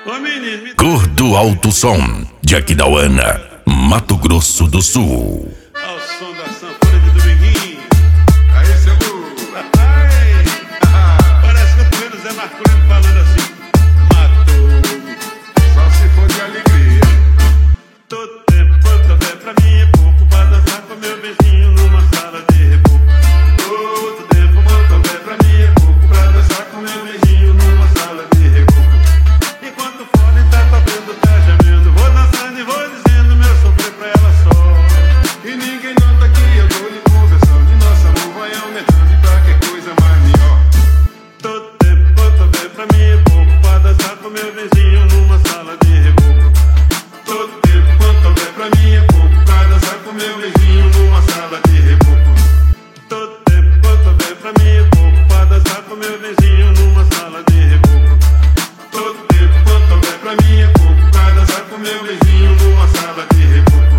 Ô menino, Cor do Alto Som, de Aquidauana, Mato Grosso do Sul. ao som da sanfona de Dominguinho. Aí, seu Lu. Ai, parece que eu tô vendo o Zé Marcolino falando assim. Matou-me. Só se for de alegria. Todo tempo quanto houver pra mim é pouco pra dançar com meu vizinho numa sala de reboco. Todo tempo quanto houver pra mim é pouco pra dançar com meu vizinho numa sala de reboco. Enquanto o fone tá tocando, tá gemendo, vou dançando e vou dizendo meu sofrer pra ela só. E ninguém nota que eu tô lhe conversando. E nosso amor vai aumentando e qualquer coisa mais melhor. Todo tempo quanto houver pra mim é pouco pra dançar com meu vizinho numa sala de reboco. Todo tempo quanto houver pra mim é pouco pra dançar com meu vizinho numa sala de reboco. Todo tempo quanto houver pra mim é pouco pra dançar com meu vizinho numa sala de reboco. Todo tempo quanto houver pra mim é pouco pra dançar com meu vizinho numa sala de reboco.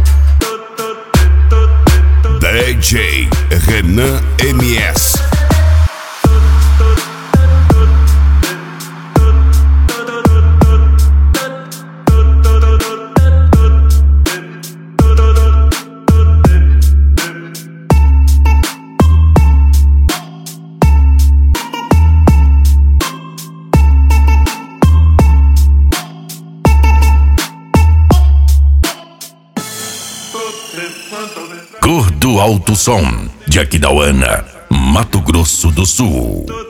DJ Renan MS. Cor do Alto Som, de Aquidauana, Mato Grosso do Sul.